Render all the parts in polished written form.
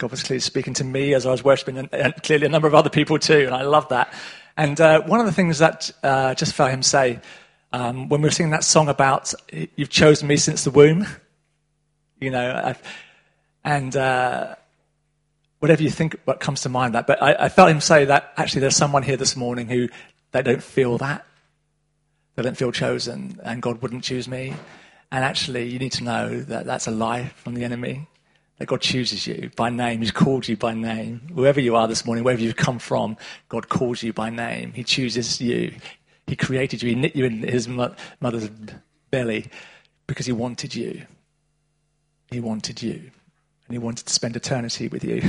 God was clearly speaking to me as I was worshipping, and clearly a number of other people too, and I love that. And one of the things that just felt him say, when we were singing that song about, you've chosen me since the womb, whatever you think, what comes to mind that. But I felt him say that actually there's someone here this morning who, they don't feel that. They don't feel chosen, and God wouldn't choose me. And actually, you need to know that that's a lie from the enemy, that God chooses you by name. He's called you by name. Wherever you are this morning, wherever you've come from, God calls you by name. He chooses you. He created you. He knit you in his mother's belly because he wanted you. He wanted you. And he wanted to spend eternity with you.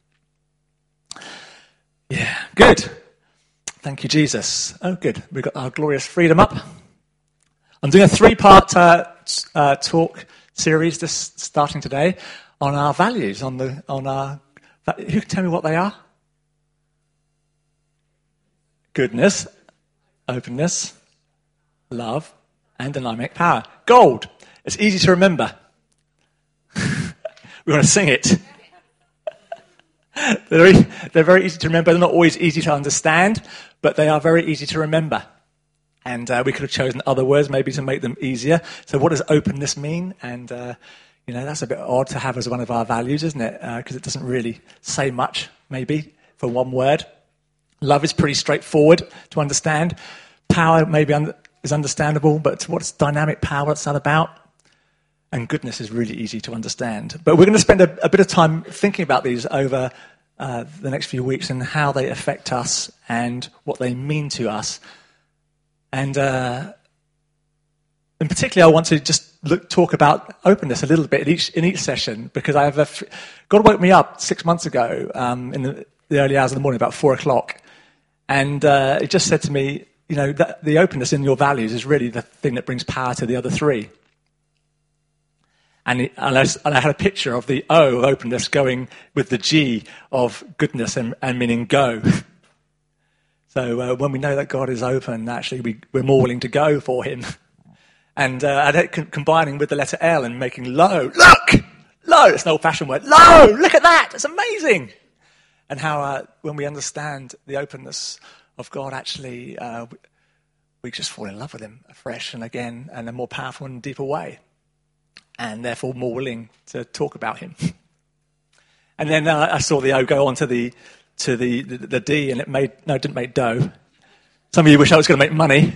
Yeah, good. Thank you, Jesus. Oh, good. We've got our glorious freedom up. I'm doing a 3-part talk series starting today on our values, who can tell me what they are? Goodness, openness, love, and dynamic power. Gold. It's easy to remember. We want to sing it. They're very easy to remember. They're not always easy to understand, but they are very easy to remember. And we could have chosen other words maybe to make them easier. So what does openness mean? And, that's a bit odd to have as one of our values, isn't it? Because it doesn't really say much, maybe, for one word. Love is pretty straightforward to understand. Power maybe is understandable, but what's dynamic power? What's that about? And goodness is really easy to understand. But we're going to spend a bit of time thinking about these over the next few weeks and how they affect us and what they mean to us. And in particular, I want to just talk about openness a little bit in each session, because God woke me up 6 months ago in the early hours of the morning, about 4:00, and it just said to me, that the openness in your values is really the thing that brings power to the other three. And I had a picture of the O of openness going with the G of goodness and meaning go. So when we know that God is open, actually we're more willing to go for him. And combining with the letter L and making low, look! Low, it's an old-fashioned word. Low, look at that, it's amazing! And how when we understand the openness of God, actually we just fall in love with him afresh and again in a more powerful and deeper way. And therefore more willing to talk about him. And then I saw the O go on to the D, and it didn't make dough. Some of you wish I was going to make money.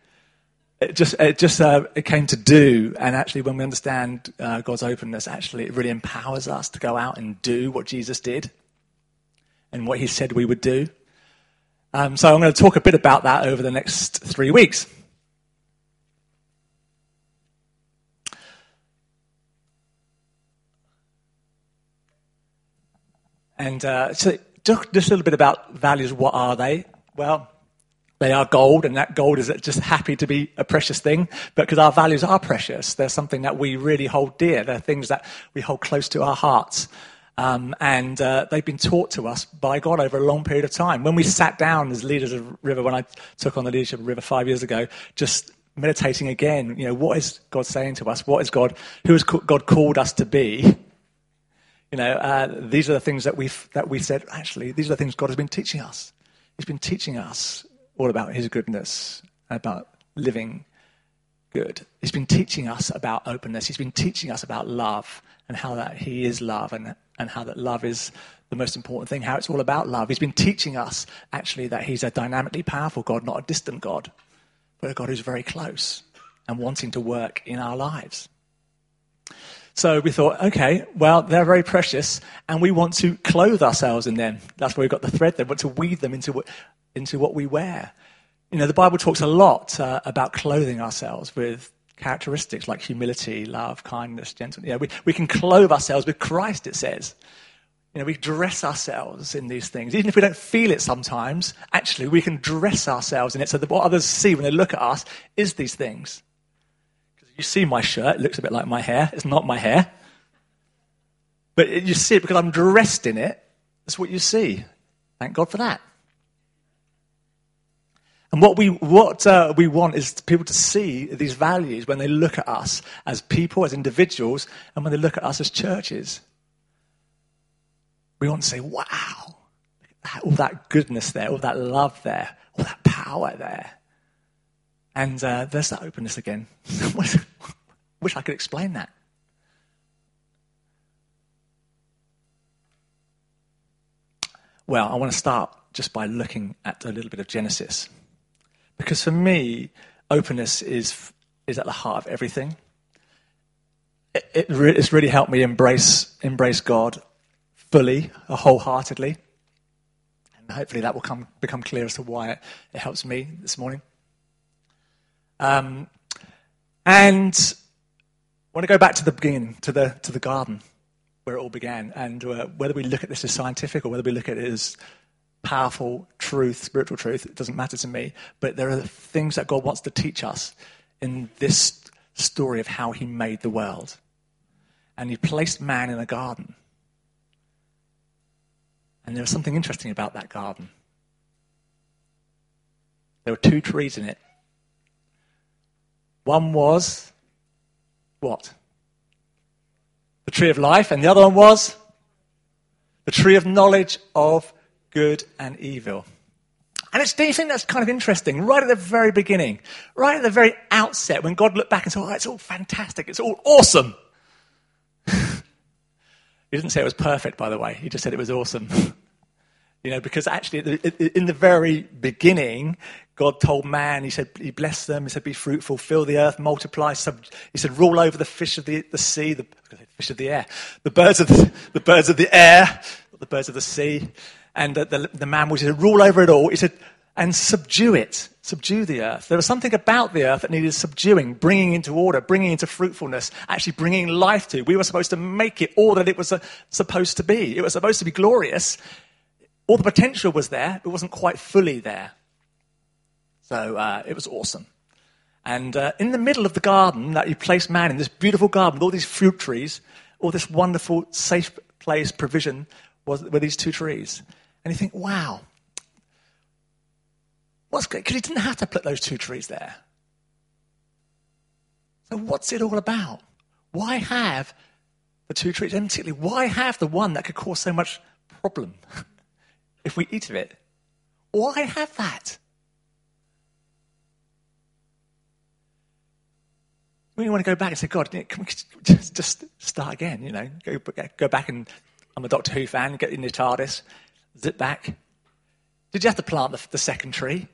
It came to do, and actually when we understand God's openness, actually it really empowers us to go out and do what Jesus did and what he said we would do. So I'm going to talk a bit about that over the next 3 weeks. And so just a little bit about values. What are they? Well, they are gold, and that gold is just happy to be a precious thing, but because our values are precious. They're something that we really hold dear. They're things that we hold close to our hearts. And they've been taught to us by God over a long period of time. When we sat down as leaders of River, when I took on the leadership of River 5 years ago, just meditating again, what is God saying to us? Who has God called us to be? These are the things that we said, actually, these are the things God has been teaching us. He's been teaching us all about his goodness, about living good. He's been teaching us about openness. He's been teaching us about love and how that he is love and how that love is the most important thing, how it's all about love. He's been teaching us, actually, that he's a dynamically powerful God, not a distant God, but a God who's very close and wanting to work in our lives. So we thought, okay, well, they're very precious, and we want to clothe ourselves in them. That's where we've got the thread there. We want to weave them into what we wear. The Bible talks a lot about clothing ourselves with characteristics like humility, love, kindness, gentleness. We can clothe ourselves with Christ, it says. We dress ourselves in these things. Even if we don't feel it sometimes, actually, we can dress ourselves in it so that what others see when they look at us is these things. You see my shirt, it looks a bit like my hair. It's not my hair. But you see it because I'm dressed in it. That's what you see. Thank God for that. And what we want is people to see these values when they look at us as people, as individuals, and when they look at us as churches. We want to say, wow, all that goodness there, all that love there, all that power there. And there's that openness again. Wish I could explain that. Well, I want to start just by looking at a little bit of Genesis. Because for me, openness is at the heart of everything. It's really helped me embrace God fully, wholeheartedly. And hopefully that will become clear as to why it helps me this morning. And I want to go back to the beginning, to the garden, where it all began. And whether we look at this as scientific or whether we look at it as powerful truth, spiritual truth, it doesn't matter to me. But there are things that God wants to teach us in this story of how he made the world. And he placed man in a garden. And there was something interesting about that garden. There were 2 trees in it. One was, what? The tree of life, and the other one was the tree of knowledge of good and evil. And do you think that's kind of interesting? Right at the very beginning, right at the very outset, when God looked back and said, oh, it's all fantastic, it's all awesome. He didn't say it was perfect, by the way. He just said it was awesome. Because actually in the very beginning, God told man, he said, he blessed them, he said, be fruitful, fill the earth, multiply. He said, rule over the fish of the sea, the fish of the air, the birds of the air, the birds of the sea. And the man was to rule over it all. He said, and subdue the earth. There was something about the earth that needed subduing, bringing into order, bringing into fruitfulness, actually bringing life to. We were supposed to make it all that it was supposed to be. It was supposed to be glorious. All the potential was there, but it wasn't quite fully there. So it was awesome. And in the middle of the garden that he placed man in, this beautiful garden with all these fruit trees, all this wonderful, safe place, provision, were these 2 trees. And you think, wow, what's great? Because he didn't have to put those 2 trees there. So what's it all about? Why have the 2 trees? And particularly, why have the one that could cause so much problem? If we eat of it, why have that? We want to go back and say, God, can we just start again? Go back and I'm a Doctor Who fan. Get in your TARDIS, zip back. Did you have to plant the second tree?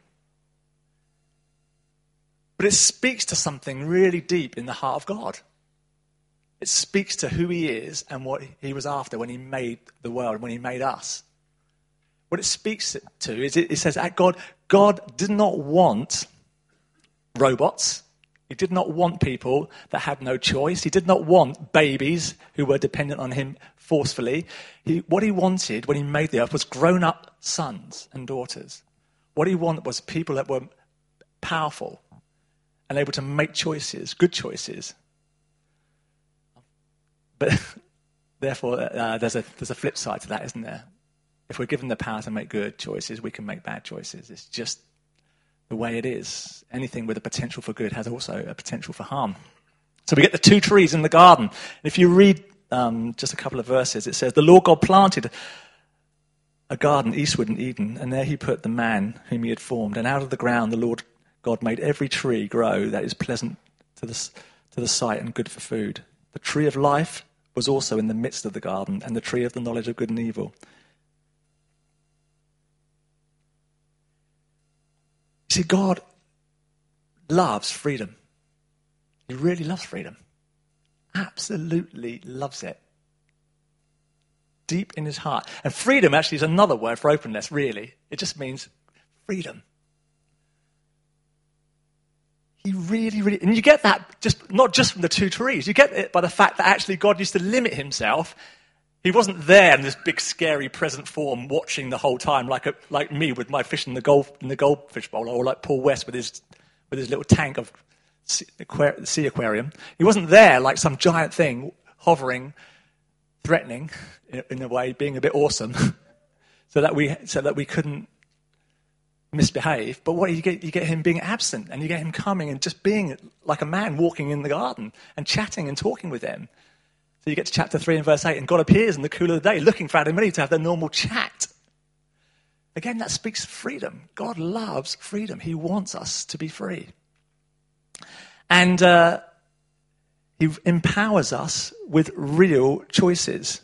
But it speaks to something really deep in the heart of God. It speaks to who he is and what he was after when he made the world, when he made us. What it speaks to is it says that God did not want robots. He did not want people that had no choice. He did not want babies who were dependent on him forcefully. What he wanted when he made the earth was grown-up sons and daughters. What he wanted was people that were powerful and able to make choices, good choices. But therefore, there's a flip side to that, isn't there? If we're given the power to make good choices, we can make bad choices. It's just the way it is. Anything with a potential for good has also a potential for harm. So we get the 2 trees in the garden. And if you read just a couple of verses, it says, the Lord God planted a garden eastward in Eden, and there he put the man whom he had formed. And out of the ground the Lord God made every tree grow that is pleasant to the sight and good for food. The tree of life was also in the midst of the garden, and the tree of the knowledge of good and evil. See, God loves freedom. He really loves freedom. Absolutely loves it. Deep in his heart. And freedom actually is another word for openness, really. It just means freedom. He really, and you get that not just from the 2 trees. You get it by the fact that actually God used to limit himself. He wasn't there in this big, scary present form watching the whole time like me with my fish in the goldfish bowl, or like Paul West with his little tank of sea aquarium. He wasn't there like some giant thing hovering, threatening in a way, being a bit awesome, so that we couldn't misbehave. But what you get him being absent, and you get him coming and just being like a man walking in the garden and chatting and talking with them. So you get to chapter 3 and verse 8, and God appears in the cool of the day, looking for Adam and Eve to have their normal chat. Again, that speaks freedom. God loves freedom. He wants us to be free. And he empowers us with real choices.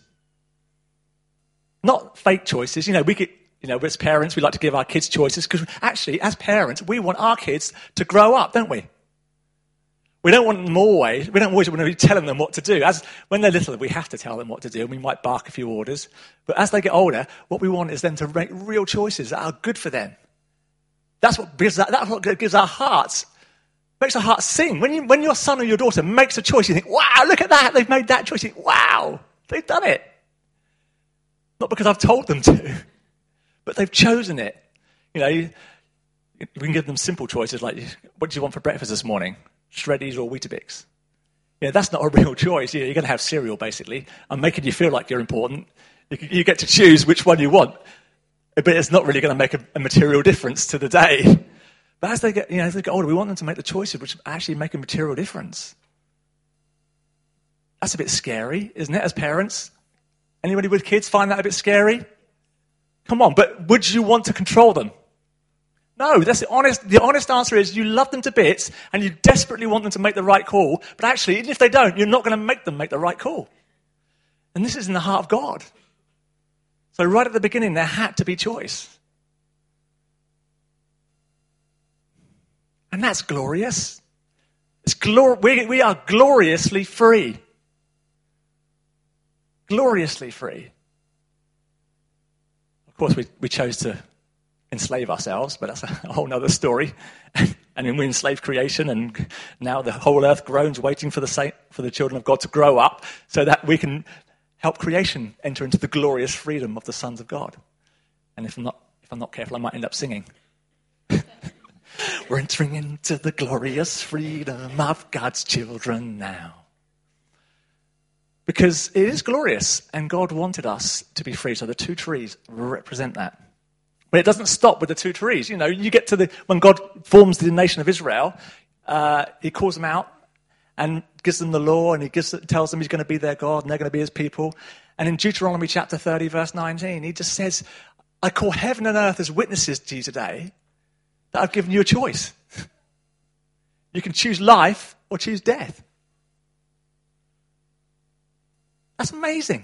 Not fake choices. As parents, we like to give our kids choices because actually, as parents, we want our kids to grow up, don't we? We don't want them always. We don't always want to be telling them what to do. When they're little, we have to tell them what to do, and we might bark a few orders. But as they get older, what we want is them to make real choices that are good for them. That's what gives our hearts, makes our hearts sing. When your son or your daughter makes a choice, you think, "Wow, look at that! They've made that choice." You think, "Wow, they've done it." Not because I've told them to, but they've chosen it. We can give them simple choices like, "What do you want for breakfast this morning? Shreddies or Weetabix?" That's not a real choice. You're going to have cereal, basically. I'm making you feel like you're important. You get to choose which one you want, but it's not really going to make a material difference to the day. But as they get older, we want them to make the choices which actually make a material difference. That's a bit scary, isn't it, as parents? Anybody with kids find that a bit scary? Come on, but would you want to control them? No, that's the honest answer is you love them to bits and you desperately want them to make the right call, but actually, even if they don't, you're not going to make them make the right call. And this is in the heart of God. So right at the beginning, there had to be choice. And that's glorious. We are gloriously free. Gloriously free. Of course, we chose to enslave ourselves, but that's a whole other story. And then we enslaved creation, and now the whole earth groans, waiting for the children of God to grow up, so that we can help creation enter into the glorious freedom of the sons of God. And if I'm not careful, I might end up singing. We're entering into the glorious freedom of God's children now. Because it is glorious, and God wanted us to be free. So the two trees represent that. But it doesn't stop with the two trees. You get to when God forms the nation of Israel, he calls them out and gives them the law, and he tells them he's going to be their God, and they're going to be his people. And in Deuteronomy chapter 30, verse 19, he just says, "I call heaven and earth as witnesses to you today that I've given you a choice. You can choose life or choose death." That's amazing.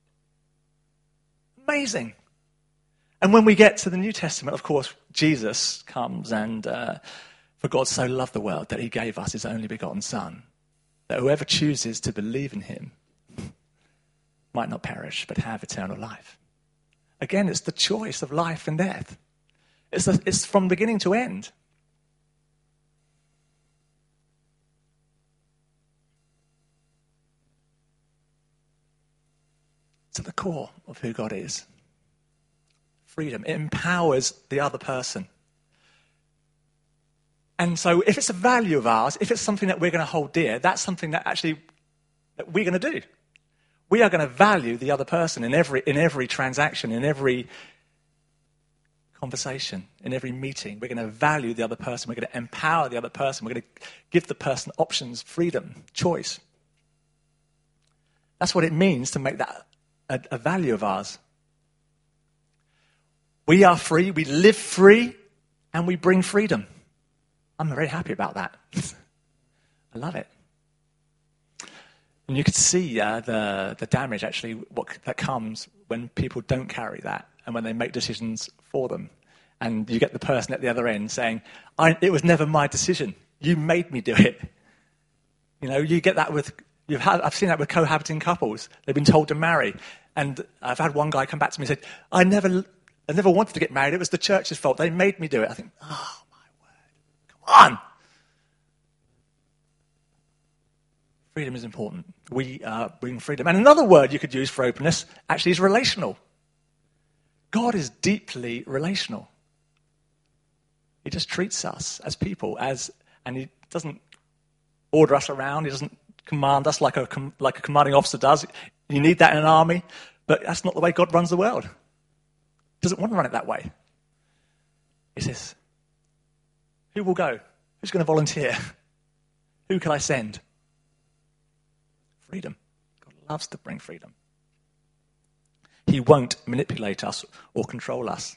Amazing. And when we get to the New Testament, of course, Jesus comes and for God so loved the world that he gave us his only begotten Son, that whoever chooses to believe in him might not perish but have eternal life. Again, it's the choice of life and death. It's from beginning to end. It's at the core of who God is. Freedom. It empowers the other person. And so if it's a value of ours, if it's something that we're going to hold dear, that's something that we're going to do. We are going to value the other person in every transaction, in every conversation, in every meeting. We're going to value the other person. We're going to empower the other person. We're going to give the person options, freedom, choice. That's what it means to make that a value of ours. We are free, we live free, and we bring freedom. I'm very happy about that. I love it. And you could see the damage, actually, that comes when people don't carry that and when they make decisions for them. And you get the person at the other end saying, "It was never my decision. You made me do it." You get that I've seen that with cohabiting couples. They've been told to marry. And I've had one guy come back to me and said, I never wanted to get married. It was the church's fault. They made me do it. I think, oh, my word. Come on. Freedom is important. We bring freedom. And another word you could use for openness actually is relational. God is deeply relational. He just treats us as people, and he doesn't order us around. He doesn't command us like a commanding officer does. You need that in an army, but that's not the way God runs the world. He doesn't want to run it that way. He says, who will go? Who's going to volunteer? Who can I send? Freedom. God loves to bring freedom. He won't manipulate us or control us.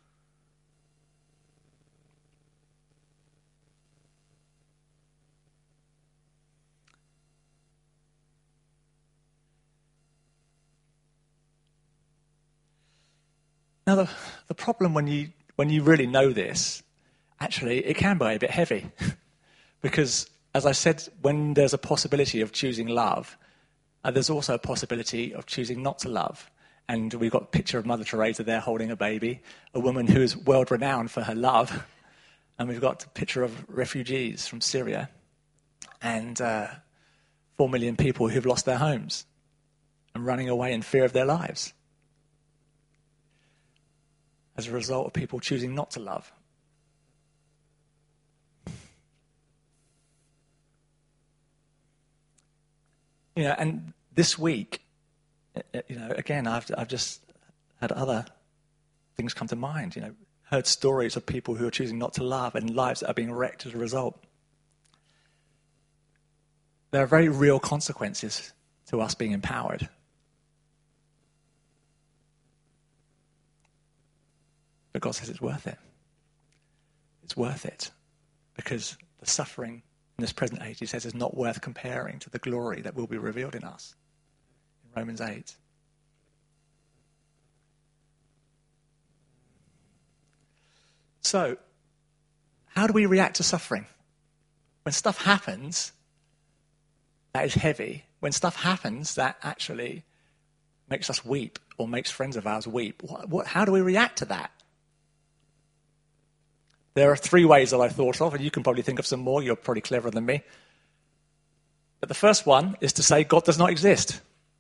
Now, the problem when you really know this, actually, it can be a bit heavy. Because, as I said, when there's a possibility of choosing love, there's also a possibility of choosing not to love. And we've got a picture of Mother Teresa there holding a baby, a woman who is world-renowned for her love. And we've got a picture of refugees from Syria and 4 million people who've lost their homes and running away in fear of their lives as a result of people choosing not to love. You know, and this week, you know, again, I've just had other things come to mind. You know, heard stories of people who are choosing not to love and lives that are being wrecked as a result. There are very real consequences to us being empowered. But God says it's worth it. It's worth it because the suffering in this present age, he says, is not worth comparing to the glory that will be revealed in us. In Romans 8. So, how do we react to suffering? When stuff happens that is heavy, when stuff happens that actually makes us weep or makes friends of ours weep, how do we react to that? There are 3 ways that I thought of, and you can probably think of some more. You're probably cleverer than me. But the first one is to say God does not exist.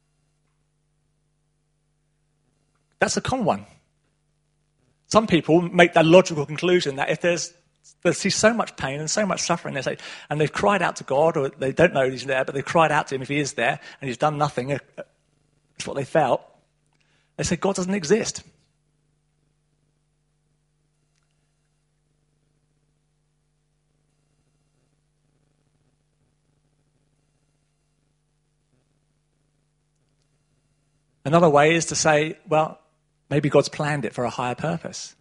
That's a common one. Some people make that logical conclusion that if they see so much pain and so much suffering, they say, and they've cried out to God, or they don't know he's there, but they've cried out to him if he is there, and he's done nothing. That's what they felt. They say God doesn't exist. Another way is to say, well, maybe God's planned it for a higher purpose.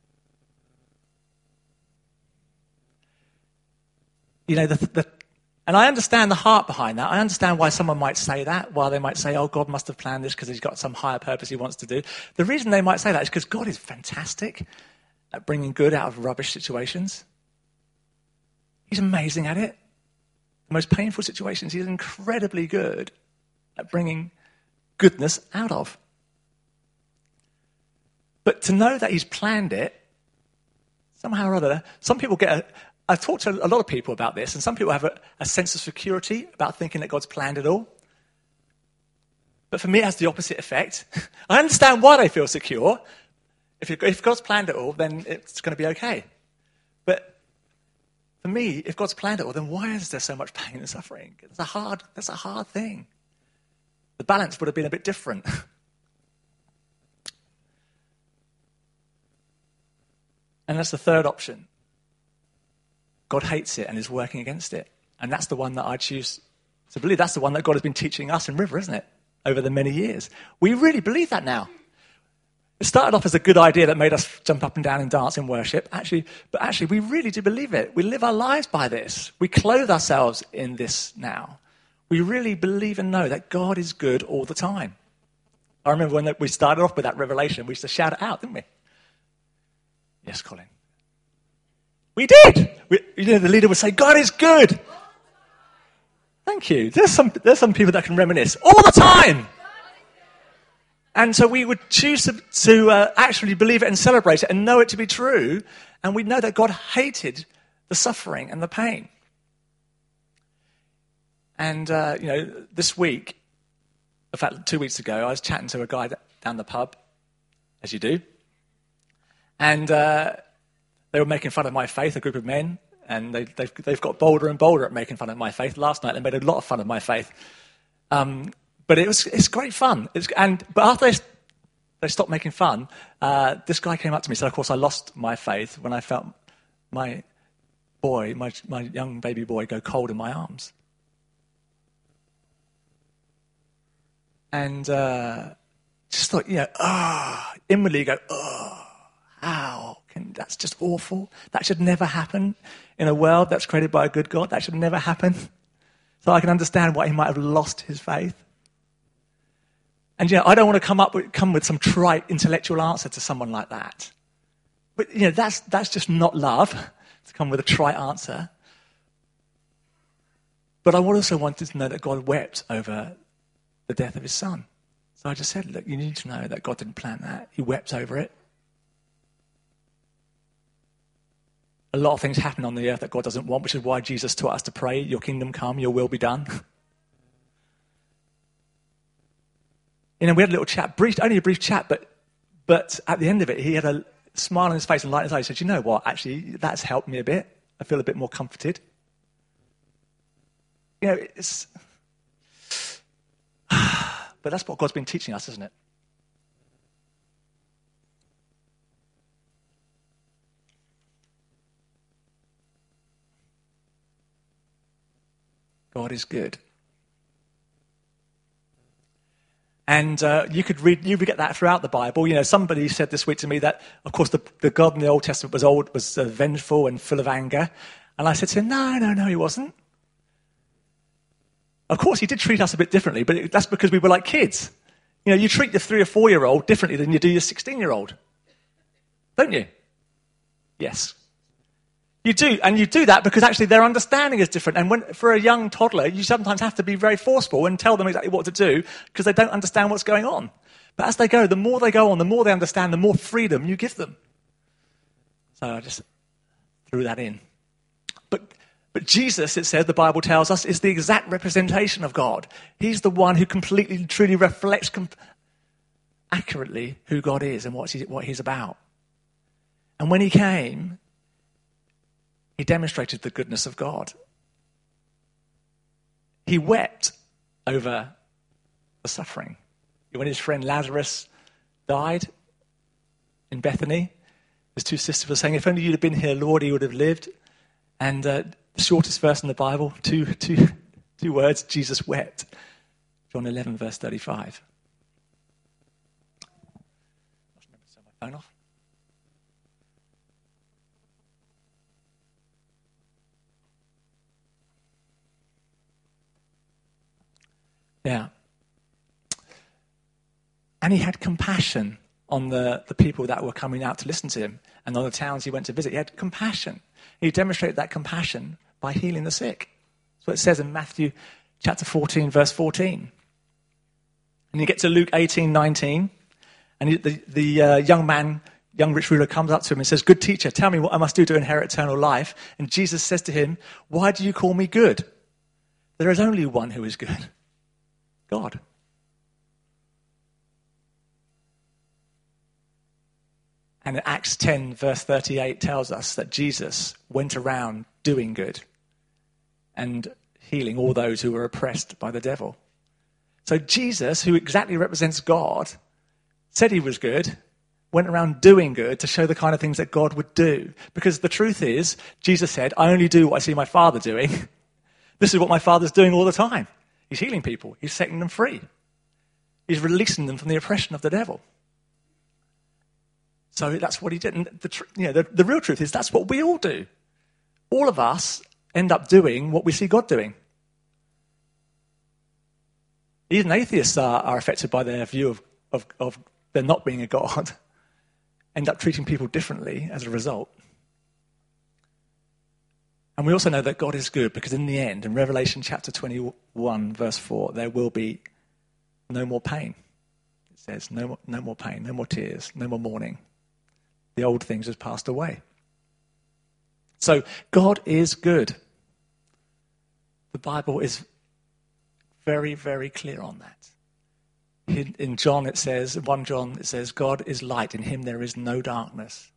You know, and I understand the heart behind that. I understand why someone might say that, why they might say, oh, God must have planned this because he's got some higher purpose he wants to do. The reason they might say that is because God is fantastic at bringing good out of rubbish situations. He's amazing at it. The most painful situations, he's incredibly good at bringing goodness out of. But to know that he's planned it, somehow or other, some people I've talked to a lot of people about this, and some people have a sense of security about thinking that God's planned it all. But for me, it has the opposite effect. I understand why they feel secure. If God's planned it all, then it's going to be okay. But for me, if God's planned it all, then why is there so much pain and suffering? That's a hard thing. The balance would have been a bit different. And that's the third option. God hates it and is working against it. And that's the one that I choose to believe. That's the one that God has been teaching us in River, isn't it? Over the many years. We really believe that now. It started off as a good idea that made us jump up and down and dance in worship. But actually, we really do believe it. We live our lives by this. We clothe ourselves in this now. We really believe and know that God is good all the time. I remember when we started off with that revelation, we used to shout it out, didn't we? Yes, Colin. We did. The leader would say, God is good. Thank you. There's some people that can reminisce all the time. And so we would choose to actually believe it and celebrate it and know it to be true. And we know that God hated the suffering and the pain. And, this week, in fact, 2 weeks ago, I was chatting to a guy down the pub, as you do. And they were making fun of my faith, a group of men. And they've got bolder and bolder at making fun of my faith. Last night, they made a lot of fun of my faith. But it's great fun. But after they stopped making fun, this guy came up to me and said, of course, I lost my faith when I felt my young baby boy, go cold in my arms. And just thought, inwardly go, that's just awful. That should never happen in a world that's created by a good God. That should never happen. So I can understand why he might have lost his faith. And, I don't want to come with some trite intellectual answer to someone like that. But, that's just not love, to come with a trite answer. But I also wanted to know that God wept over the death of his son. So I just said, look, you need to know that God didn't plan that. He wept over it. A lot of things happen on the earth that God doesn't want, which is why Jesus taught us to pray, your kingdom come, your will be done. We had a little chat, only a brief chat, but at the end of it, he had a smile on his face and light in his eyes. He said, you know what, actually, that's helped me a bit. I feel a bit more comforted. It's... But that's what God's been teaching us, isn't it? God is good. And you get that throughout the Bible. Somebody said this week to me that, of course, the God in the Old Testament was vengeful and full of anger. And I said to him, no, he wasn't. Of course, he did treat us a bit differently, but that's because we were like kids. You treat your 3 or 4-year-old differently than you do your 16-year-old. Don't you? Yes. You do, and you do that because actually their understanding is different. And for a young toddler, you sometimes have to be very forceful and tell them exactly what to do because they don't understand what's going on. But as they go, the more they go on, the more they understand, the more freedom you give them. So I just threw that in. But Jesus, it says, the Bible tells us, is the exact representation of God. He's the one who completely, truly reflects accurately who God is and what he's about. And when he came, he demonstrated the goodness of God. He wept over the suffering. When his friend Lazarus died in Bethany, his 2 sisters were saying, if only you'd have been here, Lord, he would have lived. And the shortest verse in the Bible, two words, Jesus wept. John 11, verse 35. I must remember to turn my phone off. Yeah. And he had compassion on the people that were coming out to listen to him and on the towns he went to visit. He had compassion. He demonstrated that compassion by healing the sick. That's what it says in Matthew chapter 14, verse 14. And you get to Luke 18, 19, and the young rich ruler comes up to him and says, good teacher, tell me what I must do to inherit eternal life. And Jesus says to him, why do you call me good? There is only one who is good. God. And Acts 10, verse 38 tells us that Jesus went around doing good and healing all those who were oppressed by the devil. So Jesus, who exactly represents God, said he was good, went around doing good to show the kind of things that God would do. Because the truth is, Jesus said, I only do what I see my Father doing. This is what my Father's doing all the time. He's healing people. He's setting them free. He's releasing them from the oppression of the devil. So that's what he did. And the real truth is that's what we all do. All of us end up doing what we see God doing. Even atheists are affected by their view of there not being a God, end up treating people differently as a result. And we also know that God is good because in the end, in Revelation chapter 21, verse 4, there will be no more pain. It says, no more pain, no more tears, no more mourning. The old things have passed away. So God is good. The Bible is very, very clear on that. In John it says, 1 John, it says, God is light, in him there is no darkness.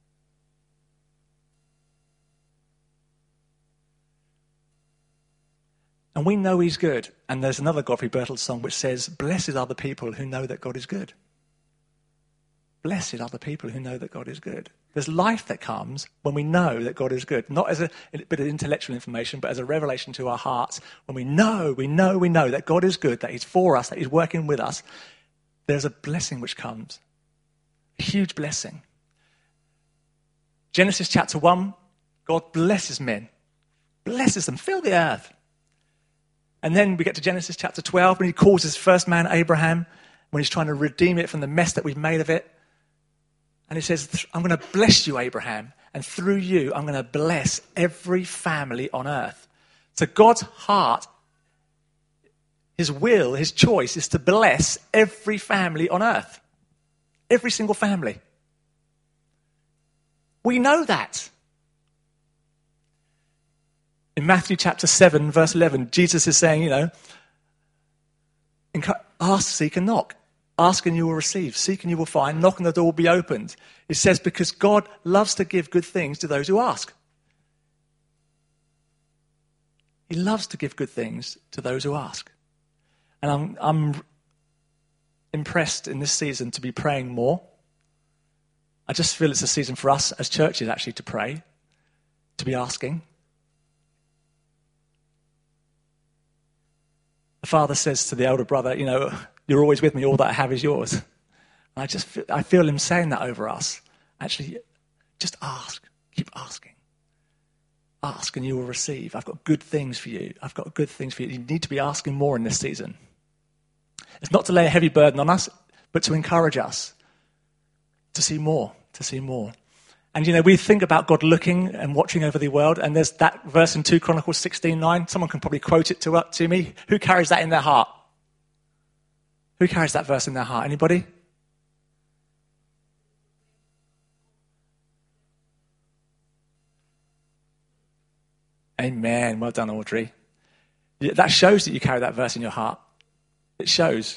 And we know he's good. And there's another Godfrey Birtles song which says, blessed are the people who know that God is good. blessed are the people who know that God is good. There's life that comes when we know that God is good, not as a bit of intellectual information, but as a revelation to our hearts. When we know that God is good, that he's for us, that he's working with us, there's a blessing which comes. A huge blessing. Genesis chapter 1, God blesses men. Blesses them, fill the earth. And then we get to Genesis chapter 12, when he calls his first man, Abraham, when he's trying to redeem it from the mess that we've made of it. And he says, I'm going to bless you, Abraham, and through you, I'm going to bless every family on earth. So God's heart, his will, his choice is to bless every family on earth. Every single family. We know that. In Matthew chapter 7, verse 11, Jesus is saying, ask, seek, and knock. Ask and you will receive. Seek and you will find. Knock and the door will be opened. It says, because God loves to give good things to those who ask. He loves to give good things to those who ask. And I'm impressed in this season to be praying more. I just feel it's a season for us as churches actually to pray, to be asking. The father says to the elder brother, you're always with me, all that I have is yours. And I feel him saying that over us. Actually, just ask, keep asking. Ask and you will receive. I've got good things for you. I've got good things for you. You need to be asking more in this season. It's not to lay a heavy burden on us, but to encourage us to see more, And, we think about God looking and watching over the world, and there's that verse in 2 Chronicles 16:9. Someone can probably quote it to me. Who carries that in their heart? Who carries that verse in their heart? Anybody? Amen. Well done, Audrey. That shows that you carry that verse in your heart. It shows.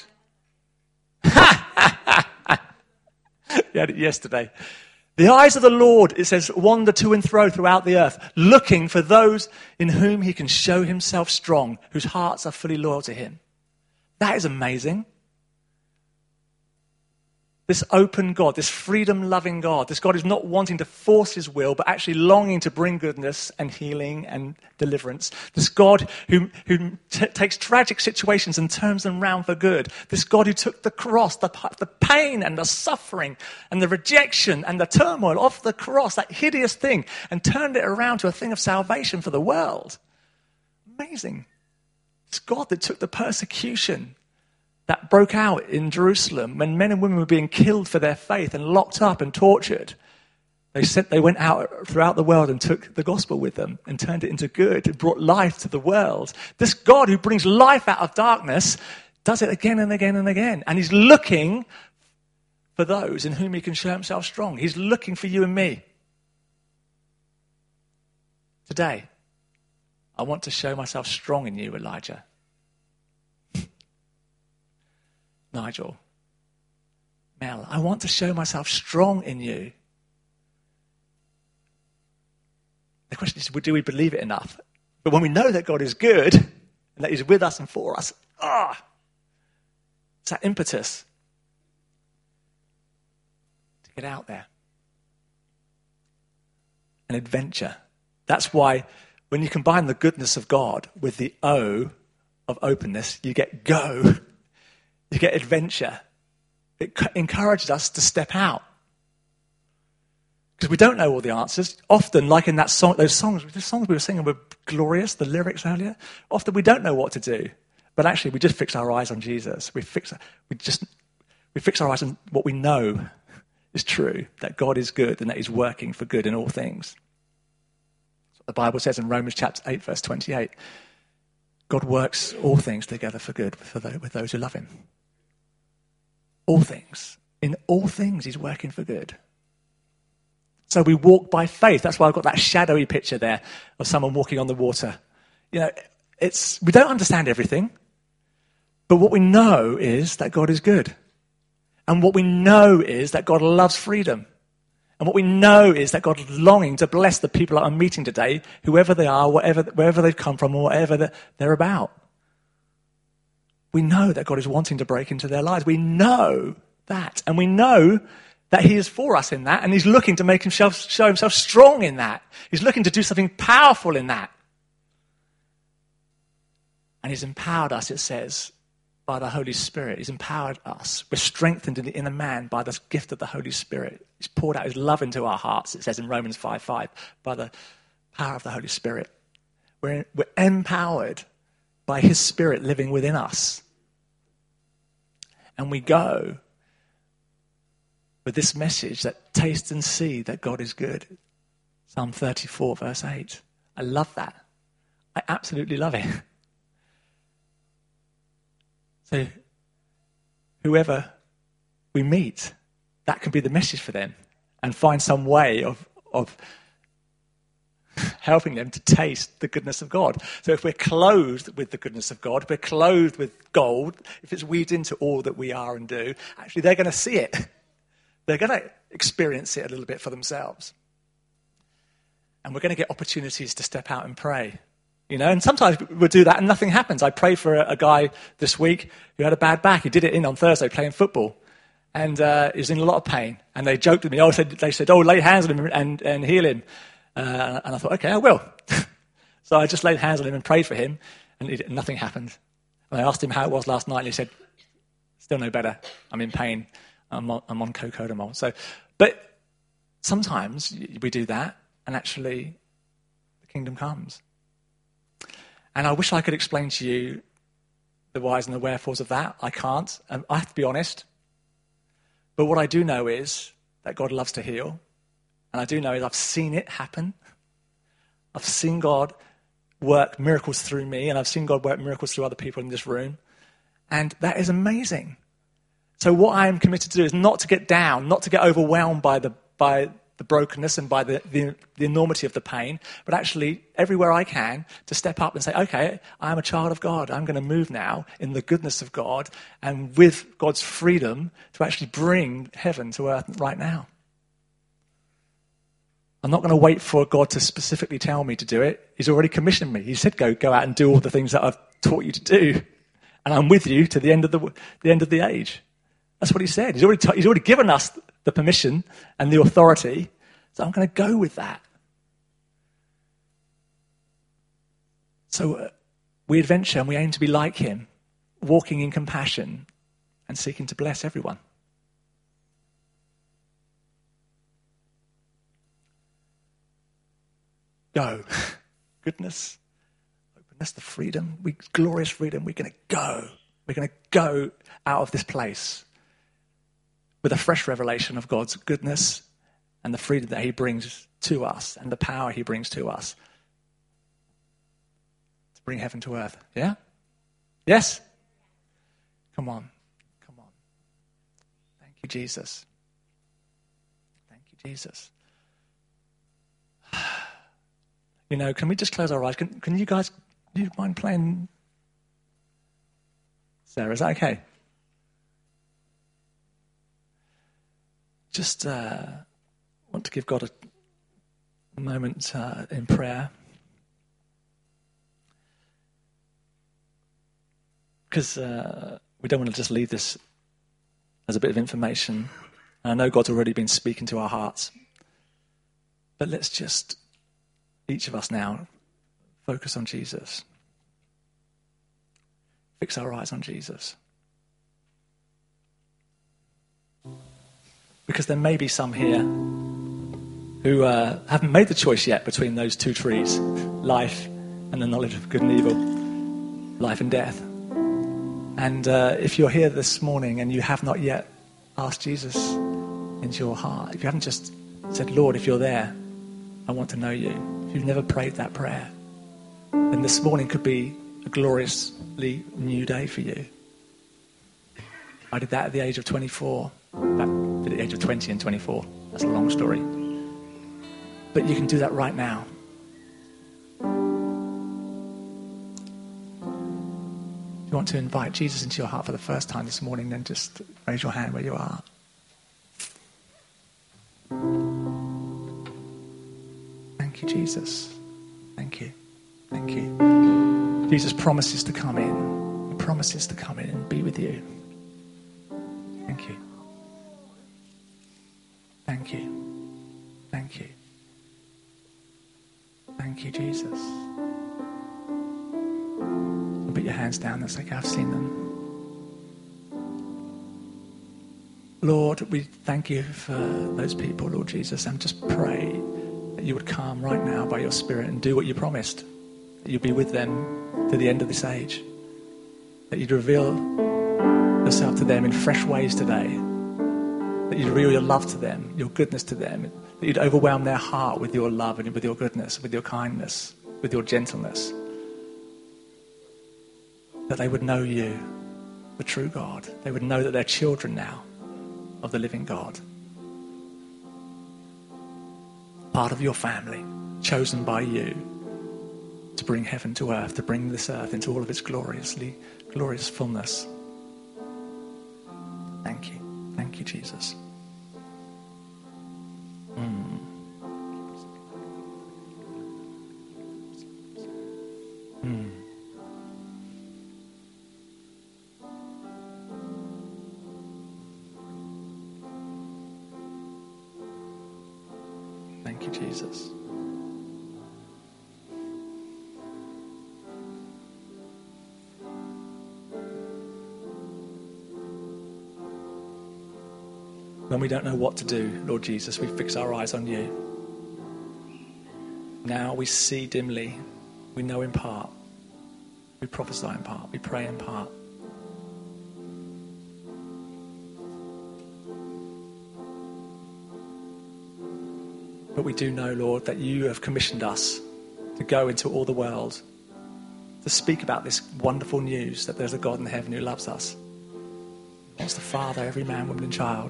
You had it yesterday. The eyes of the Lord, it says, wander to and fro throughout the earth, looking for those in whom he can show himself strong, whose hearts are fully loyal to him. That is amazing. This open God, this freedom-loving God, this God who's not wanting to force his will, but actually longing to bring goodness and healing and deliverance. This God who takes tragic situations and turns them round for good. This God who took the cross, the pain and the suffering and the rejection and the turmoil of the cross, that hideous thing, and turned it around to a thing of salvation for the world. Amazing. This God that took the persecution that broke out in Jerusalem when men and women were being killed for their faith and locked up and tortured. They went out throughout the world and took the gospel with them and turned it into good. It brought life to the world. This God who brings life out of darkness does it again and again and again. And he's looking for those in whom he can show himself strong. He's looking for you and me. Today, I want to show myself strong in you, Elijah. Nigel, Mel, I want to show myself strong in you. The question is, do we believe it enough? But when we know that God is good and that he's with us and for us, it's that impetus to get out there. An adventure. That's why when you combine the goodness of God with the O of openness, you get go. You get adventure. It encourages us to step out. Because we don't know all the answers. Often, like in that song, the songs we were singing were glorious, the lyrics earlier. Often we don't know what to do. But actually, we just fix our eyes on Jesus. We fix our eyes on what we know is true, that God is good and that he's working for good in all things. That's what the Bible says in Romans chapter 8, verse 28. God works all things together for good with those who love him. All things. In all things, he's working for good. So we walk by faith. That's why I've got that shadowy picture there of someone walking on the water. We don't understand everything, but what we know is that God is good. And what we know is that God loves freedom. And what we know is that God is longing to bless the people that I'm meeting today, whoever they are, wherever they've come from, or whatever they're about. We know that God is wanting to break into their lives. We know that. And we know that he is for us in that, and he's looking to show himself strong in that. He's looking to do something powerful in that. And he's empowered us, it says, by the Holy Spirit. He's empowered us. We're strengthened in the inner man by the gift of the Holy Spirit. He's poured out his love into our hearts, it says in Romans 5:5, by the power of the Holy Spirit. We're empowered by his Spirit living within us. And we go with this message that taste and see that God is good. Psalm 34, verse 8. I love that. I absolutely love it. So whoever we meet, that can be the message for them, and find some way of helping them to taste the goodness of God. So if we're clothed with the goodness of God, if we're clothed with gold, if it's weaved into all that we are and do, actually they're going to see it. They're going to experience it a little bit for themselves. And we're going to get opportunities to step out and pray. You know, and sometimes we'll do that and nothing happens. I prayed for a guy this week who had a bad back. He did it in on Thursday playing football. And he was in a lot of pain. And they joked with me. They said, lay hands on him and heal him. And I thought, okay, I will. So I just laid hands on him and prayed for him. And nothing happened. And I asked him how it was last night. And he said, still no better. I'm in pain. I'm on cocodamol. But sometimes we do that. And actually, the kingdom comes. And I wish I could explain to you the whys and the wherefores of that. I can't. I have to be honest. But what I do know is that God loves to heal. And I do know is I've seen it happen. I've seen God work miracles through me, and I've seen God work miracles through other people in this room. And that is amazing. So what I am committed to do is not to get down, not to get overwhelmed by the brokenness and by the enormity of the pain, but actually everywhere I can to step up and say, okay, I'm a child of God. I'm going to move now in the goodness of God and with God's freedom to actually bring heaven to earth right now. I'm not going to wait for God to specifically tell me to do it. He's already commissioned me. He said, go out and do all the things that I've taught you to do. And I'm with you to the end of the age. That's what he said. He's already given us the permission and the authority. So I'm going to go with that. So we adventure and we aim to be like him, walking in compassion and seeking to bless everyone. Go. Goodness, openness, the freedom, glorious freedom. We're going to go. We're going to go out of this place with a fresh revelation of God's goodness and the freedom that he brings to us and the power he brings to us to bring heaven to earth. Yeah? Yes? Come on. Thank you, Jesus. Thank you, Jesus. You know, can we just close our eyes? Can you guys, do you mind playing? Sarah, is that okay? Just want to give God a moment in prayer. Because we don't want to just leave this as a bit of information. And I know God's already been speaking to our hearts. But let's just, each of us now, focus on Jesus. Fix our eyes on Jesus. Because there may be some here who haven't made the choice yet between those two trees, life and the knowledge of good and evil, life and death. And if you're here this morning and you have not yet asked Jesus into your heart, if you haven't just said, Lord, if you're there, I want to know you. If you've never prayed that prayer, then this morning could be a gloriously new day for you. I did that at the age of 24. At the age of 20 and 24. That's a long story. But you can do that right now. If you want to invite Jesus into your heart for the first time this morning, then just raise your hand where you are. Thank you, Jesus. Thank you. Thank you. Jesus promises to come in. He promises to come in and be with you. Thank you. Thank you. Thank you. Thank you, Jesus. Put your hands down. That's okay. I've seen them. Lord, we thank you for those people, Lord Jesus, and just pray that you would come right now by your Spirit and do what you promised. That you'd be with them to the end of this age. That you'd reveal yourself to them in fresh ways today. That you'd reveal your love to them, your goodness to them. That you'd overwhelm their heart with your love and with your goodness, with your kindness, with your gentleness. That they would know you, the true God. They would know that they're children now of the living God. Part of your family, chosen by you to bring heaven to earth, to bring this earth into all of its glorious fullness. Thank you. Thank you, Jesus. Thank you, Jesus. When we don't know what to do, Lord Jesus, we fix our eyes on you. Now we see dimly, we know in part, we prophesy in part, we pray in part. But we do know, Lord, that you have commissioned us to go into all the world, to speak about this wonderful news that there's a God in heaven who loves us. He wants to father every man, woman and child.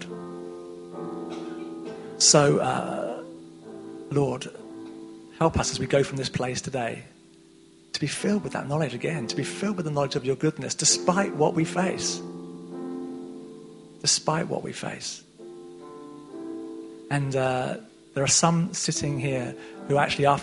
So, Lord, help us as we go from this place today to be filled with that knowledge again, to be filled with the knowledge of your goodness, despite what we face. Despite what we face. And there are some sitting here who actually are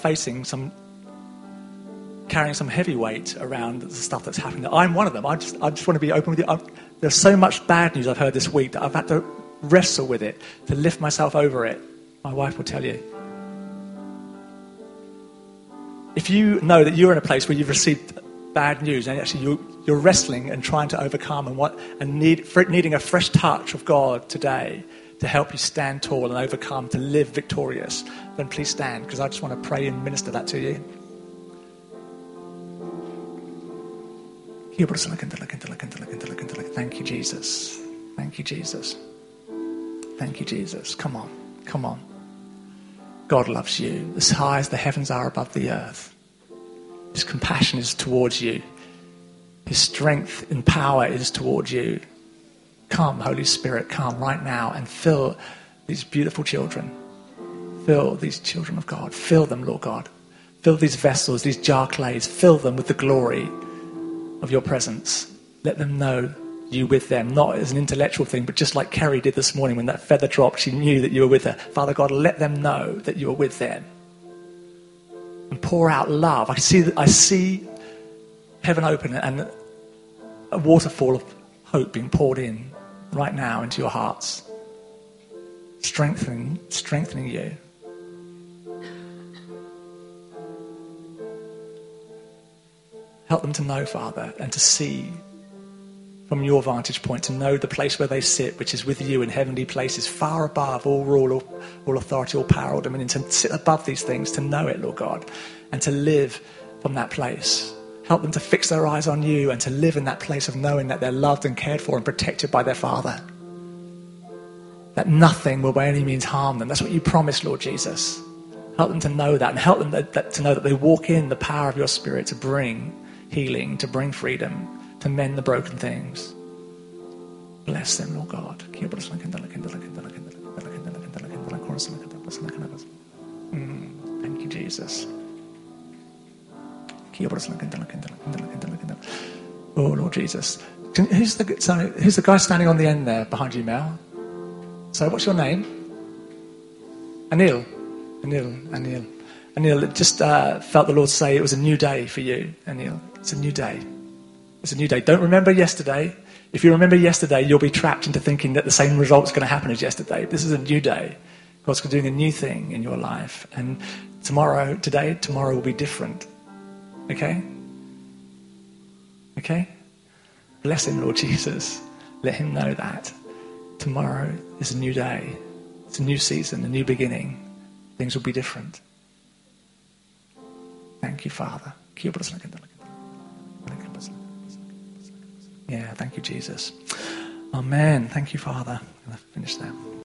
carrying some heavy weight around the stuff that's happening. I'm one of them. I just want to be open with you. There's so much bad news I've heard this week that I've had to wrestle with it, to lift myself over it. My wife will tell you. If you know that you're in a place where you've received bad news and actually you're wrestling and trying to overcome and needing a fresh touch of God today to help you stand tall and overcome, to live victorious, then please stand, because I just want to pray and minister that to you. Thank you, Jesus. Thank you, Jesus. Thank you, Jesus. Come on. Come on. God loves you as high as the heavens are above the earth. His compassion is towards you. His strength and power is towards you. Come, Holy Spirit, come right now and fill these beautiful children. Fill these children of God. Fill them, Lord God. Fill these vessels, these jar clays. Fill them with the glory of your presence. Let them know you with them, not as an intellectual thing, but just like Kerry did this morning when that feather dropped, she knew that you were with her. Father God, let them know that you are with them. And pour out love. I see heaven open and a waterfall of hope being poured in right now into your hearts. Strengthening you. Help them to know, Father, and to see from your vantage point, to know the place where they sit, which is with you in heavenly places, far above all rule, all authority, all power, all dominion, to sit above these things, to know it, Lord God, and to live from that place. Help them to fix their eyes on you and to live in that place of knowing that they're loved and cared for and protected by their Father. That nothing will by any means harm them. That's what you promised, Lord Jesus. Help them to know that, and help them to know that they walk in the power of your Spirit to bring healing, to bring freedom, to mend the broken things. Bless them, Lord God. Thank you, Jesus. Oh, Lord Jesus. Who's the guy standing on the end there behind you, Mel? So, what's your name? Anil. Anil, just felt the Lord say it was a new day for you, Anil. It's a new day. It's a new day. Don't remember yesterday. If you remember yesterday, you'll be trapped into thinking that the same result's going to happen as yesterday. This is a new day. God's doing a new thing in your life. And tomorrow will be different. Okay? Okay? Bless him, Lord Jesus. Let him know that. Tomorrow is a new day. It's a new season, a new beginning. Things will be different. Thank you, Father. Yeah, thank you, Jesus. Amen. Thank you, Father. I'm going to finish there.